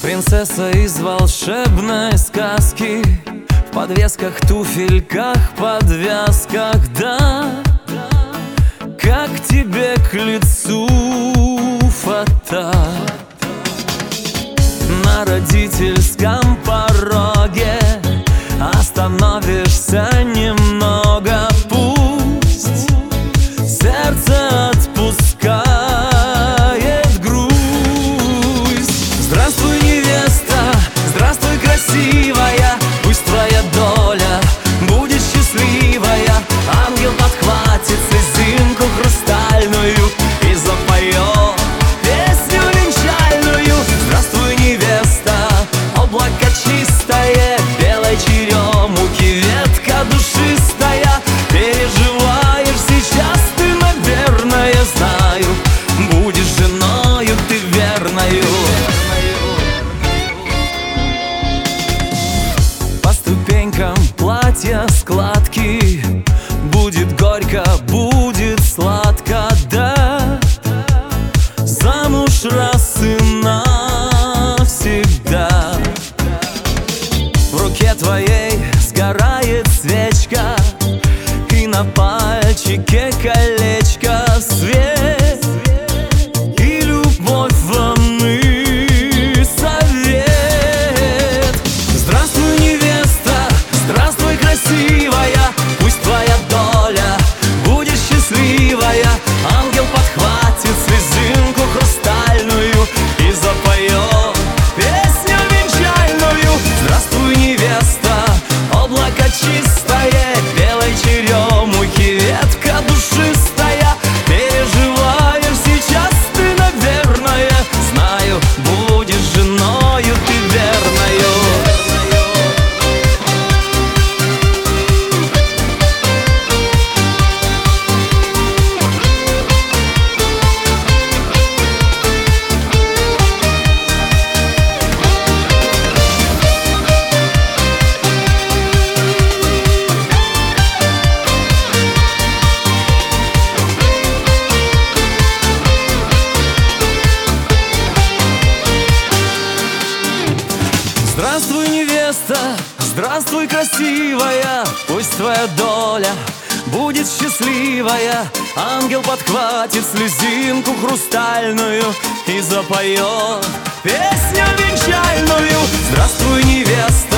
Принцесса из волшебной сказки, в подвесках, туфельках, подвязках, да. Как тебе к лицу фата на родительском пороге? Остановишься немного, пусть сердце отпускает грусть. Здравствуй, невеста, здравствуй, красивая, пусть твоя доля будет счастливая. Ангел подхватит слезинку хрустальную и запоет песню венчальную. Здравствуй, невеста, облако чистое, белой черемухи ветка душистая. Переживаешь сейчас ты, наверное, знаю, будешь женою ты верною. По ступенькам платья складки, будет горько, будет сладко, да. Замуж раз и навсегда. В руке твоей сгорает свечка, и на пальчике колечко, свет и любовь вам и совет. Здравствуй, невеста, здравствуй, красивая, пусть твоя доля будет счастливая. Ангел подхватит слезинку хрустальную и запоет песню венчальную. Здравствуй, невеста, облако чистое, белой черемухи ветка душистая. Переживаешь сейчас ты, наверное, знаю, будешь женою ты верною. Здравствуй, невеста, здравствуй, красивая, пусть твоя доля будет счастливая. Ангел подхватит слезинку хрустальную и запоет песню венчальную. Здравствуй, невеста,